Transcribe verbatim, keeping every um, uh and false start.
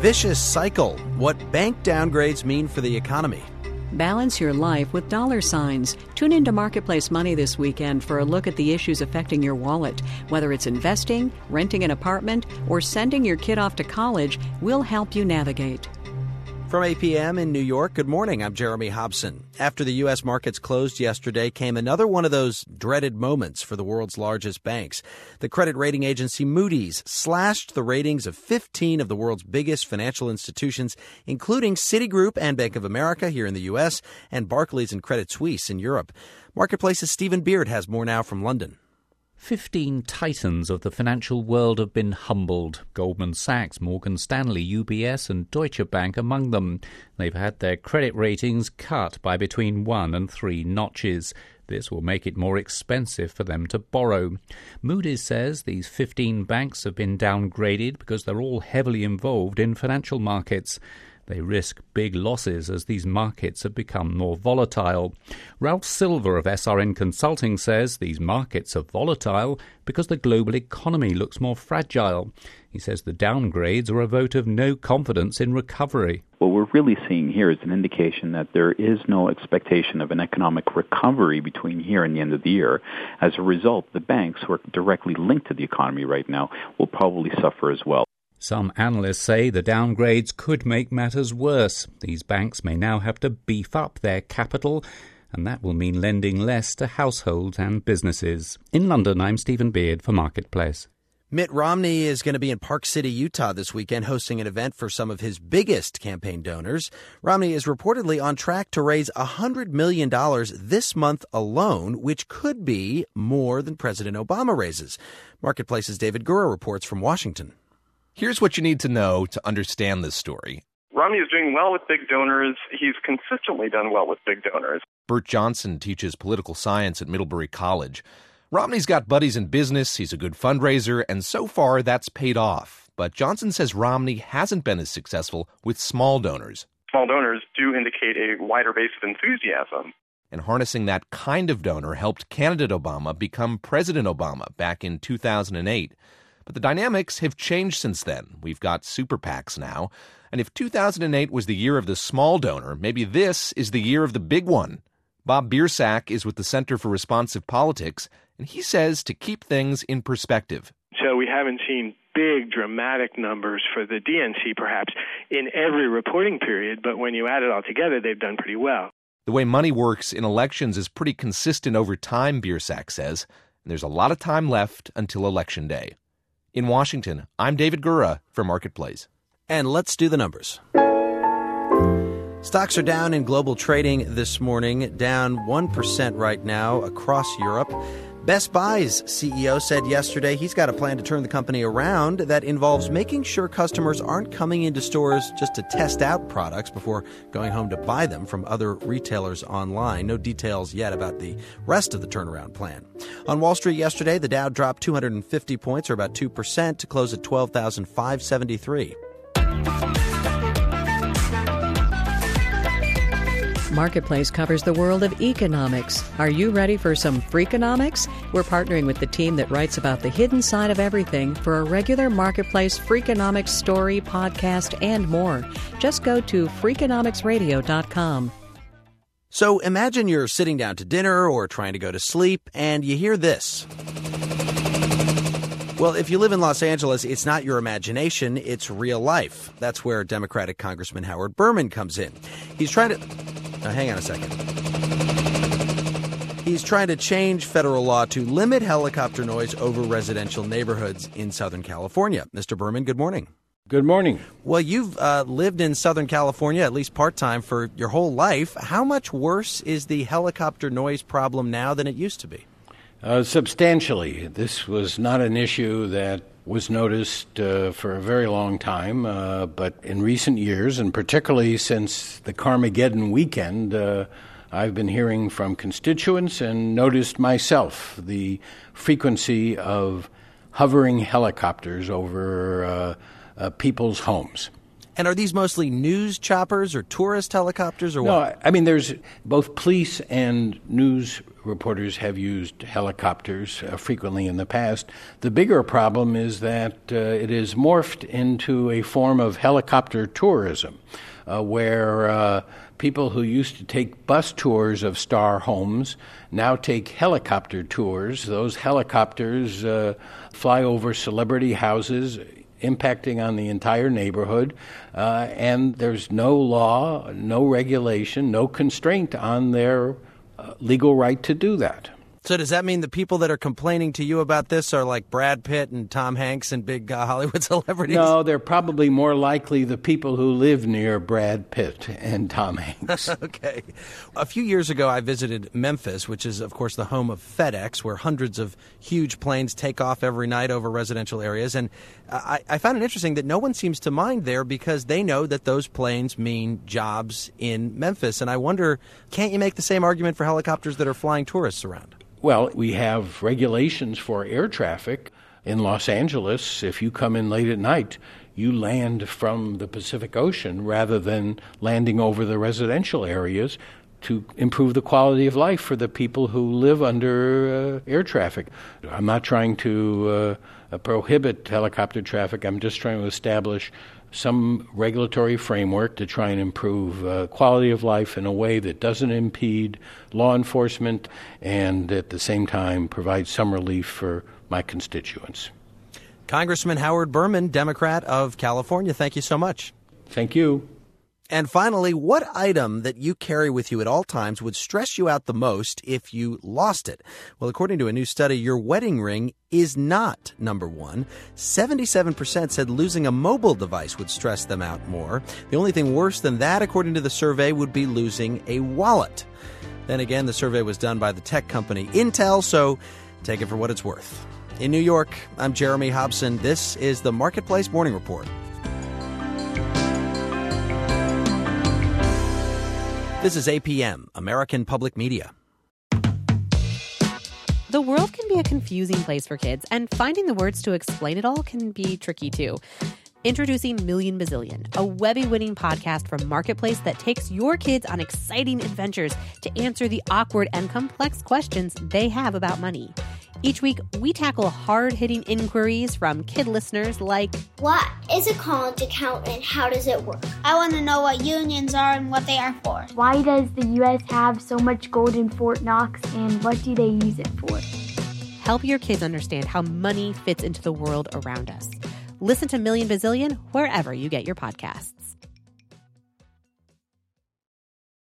vicious cycle, what bank downgrades mean for the economy. Balance your life with dollar signs. Tune into Marketplace Money this weekend for a look at the issues affecting your wallet. Whether it's investing, renting an apartment, or sending your kid off to college, we'll help you navigate. From A P M in New York, good morning. I'm Jeremy Hobson. After the U S markets closed yesterday came another one of those dreaded moments for the world's largest banks. The credit rating agency Moody's slashed the ratings of fifteen of the world's biggest financial institutions, including Citigroup and Bank of America here in the U S and Barclays and Credit Suisse in Europe. Marketplace's Stephen Beard has more now from London. Fifteen titans of the financial world have been humbled. Goldman Sachs, Morgan Stanley, U B S and Deutsche Bank among them. They've had their credit ratings cut by between one and three notches. This will make it more expensive for them to borrow. Moody's says these fifteen banks have been downgraded because they're all heavily involved in financial markets. They risk big losses as these markets have become more volatile. Ralph Silver of S R N Consulting says these markets are volatile because the global economy looks more fragile. He says the downgrades are a vote of no confidence in recovery. What we're really seeing here is an indication that there is no expectation of an economic recovery between here and the end of the year. As a result, the banks who are directly linked to the economy right now will probably suffer as well. Some analysts say the downgrades could make matters worse. These banks may now have to beef up their capital, and that will mean lending less to households and businesses. In London, I'm Stephen Beard for Marketplace. Mitt Romney is going to be in Park City, Utah this weekend hosting an event for some of his biggest campaign donors. Romney is reportedly on track to raise one hundred million dollars this month alone, which could be more than President Obama raises. Marketplace's David Gura reports from Washington. Here's what you need to know to understand this story. Romney is doing well with big donors. He's consistently done well with big donors. Bert Johnson teaches political science at Middlebury College. Romney's got buddies in business, he's a good fundraiser, and so far that's paid off. But Johnson says Romney hasn't been as successful with small donors. Small donors do indicate a wider base of enthusiasm. And harnessing that kind of donor helped candidate Obama become President Obama back in two thousand eight. But the dynamics have changed since then. We've got super PACs now. And if two thousand eight was the year of the small donor, maybe this is the year of the big one. Bob Biersack is with the Center for Responsive Politics, and he says to keep things in perspective. So we haven't seen big, dramatic numbers for the D N C, perhaps, in every reporting period, but when you add it all together, they've done pretty well. The way money works in elections is pretty consistent over time, Biersack says, and there's a lot of time left until Election Day. In Washington, I'm David Gura for Marketplace. And let's do the numbers. Stocks are down in global trading this morning, down one percent right now across Europe. Best Buy's C E O said yesterday he's got a plan to turn the company around that involves making sure customers aren't coming into stores just to test out products before going home to buy them from other retailers online. No details yet about the rest of the turnaround plan. On Wall Street yesterday, the Dow dropped two hundred fifty points, or about two percent, to close at twelve thousand five hundred seventy-three. Marketplace covers the world of economics. Are you ready for some Freakonomics? We're partnering with the team that writes about the hidden side of everything for a regular Marketplace Freakonomics story, podcast, and more. Just go to freakonomics radio dot com. So imagine you're sitting down to dinner or trying to go to sleep, and you hear this. Well, if you live in Los Angeles, it's not your imagination, it's real life. That's where Democratic Congressman Howard Berman comes in. He's trying to... Now, hang on a second. He's trying to change federal law to limit helicopter noise over residential neighborhoods in Southern California. Mister Berman, good morning. Good morning. Well, you've uh, lived in Southern California, at least part-time, for your whole life. How much worse is the helicopter noise problem now than it used to be? Uh, substantially. This was not an issue that was noticed uh, for a very long time, uh, but in recent years, and particularly since the Carmageddon weekend, uh, I've been hearing from constituents and noticed myself the frequency of hovering helicopters over uh, uh, people's homes. And are these mostly news choppers or tourist helicopters or what? No, I mean, there's both police and news reporters have used helicopters uh, frequently in the past. The bigger problem is that uh, it is morphed into a form of helicopter tourism, uh, where uh, people who used to take bus tours of star homes now take helicopter tours. Those helicopters uh, fly over celebrity houses, impacting on the entire neighborhood, uh, and there's no law, no regulation, no constraint on their uh, legal right to do that. So does that mean the people that are complaining to you about this are like Brad Pitt and Tom Hanks and big uh, Hollywood celebrities? No, they're probably more likely the people who live near Brad Pitt and Tom Hanks. Okay. A few years ago, I visited Memphis, which is, of course, the home of FedEx, where hundreds of huge planes take off every night over residential areas. And I, I found it interesting that no one seems to mind there because they know that those planes mean jobs in Memphis. And I wonder, can't you make the same argument for helicopters that are flying tourists around? Well, we have regulations for air traffic. In Los Angeles, if you come in late at night, you land from the Pacific Ocean rather than landing over the residential areas to improve the quality of life for the people who live under uh, air traffic. I'm not trying to uh, prohibit helicopter traffic. I'm just trying to establish some regulatory framework to try and improve uh, quality of life in a way that doesn't impede law enforcement and at the same time provide some relief for my constituents. Congressman Howard Berman, Democrat of California, thank you so much. Thank you. And finally, what item that you carry with you at all times would stress you out the most if you lost it? Well, according to a new study, your wedding ring is not number one. seventy-seven percent said losing a mobile device would stress them out more. The only thing worse than that, according to the survey, would be losing a wallet. Then again, the survey was done by the tech company Intel, so take it for what it's worth. In New York, I'm Jeremy Hobson. This is the Marketplace Morning Report. This is A P M, American Public Media. The world can be a confusing place for kids, and finding the words to explain it all can be tricky too. Introducing Million Bazillion, a Webby-winning podcast from Marketplace that takes your kids on exciting adventures to answer the awkward and complex questions they have about money. Each week, we tackle hard-hitting inquiries from kid listeners like, what is a college account and how does it work? I want to know what unions are and what they are for. Why does the U S have so much gold in Fort Knox and what do they use it for? Help your kids understand how money fits into the world around us. Listen to Million Bazillion wherever you get your podcasts.